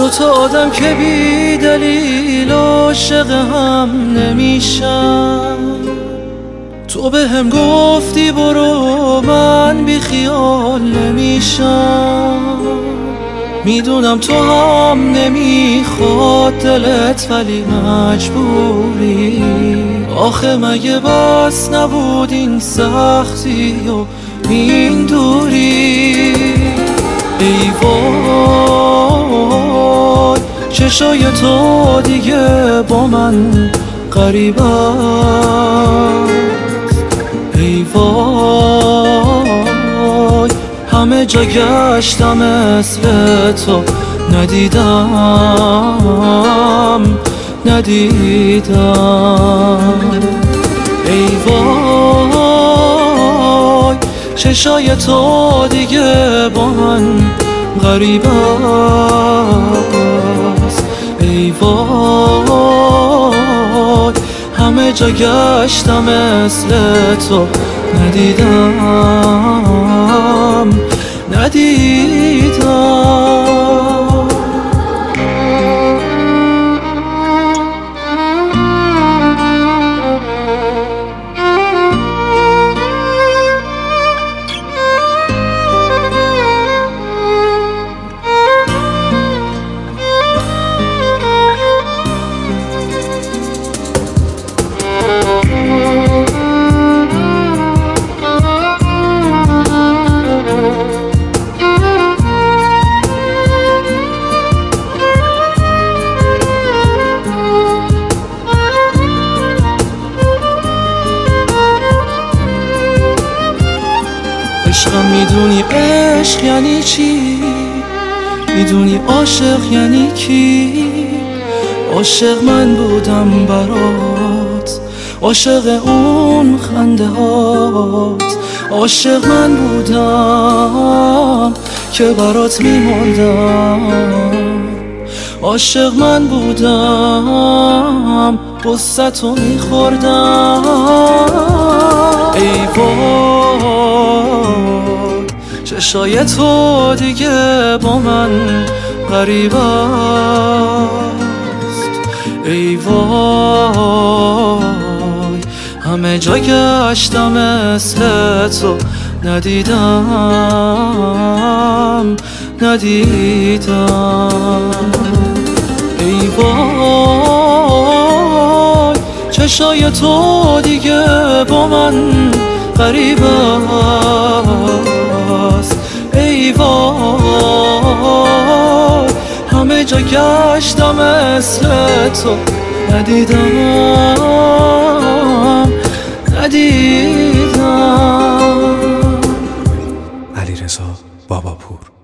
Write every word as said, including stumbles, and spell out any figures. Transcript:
دو تا آدم که بی دلیل عاشق هم نمیشن. تو به هم گفتی برو من بی خیال نمیشم. میدونم تو هم نمیخواد دلت ولی مجبوری. آخه مگه بس نبود این سختی و این دوری؟ ای وای چشای تو دیگه با من غریب است. ای وای همه جا گشتم مثل تو ندیدم ندیدم. ای وای چشای تو دیگه با من غریب است. ای وای همه جا گشتم مثل تو ندیدم ندیدم. عشقم میدونی عشق یعنی چی؟ میدونی عاشق یعنی کی؟ عاشق من بودم برات، عاشق اون خنده هات. عاشق من بودم که برات میمردم. عاشق من بودم قصتو میخوردم. ای وای چشای تو دیگه با من غریب است. ای وای همه جا گشتم مثل تو ندیدم ندیدم. ای وای چشای تو دیگه با من غریب است. ای وای همه جا گشتم مثل تو ندیدم ندیدم. علیرضا باباپور.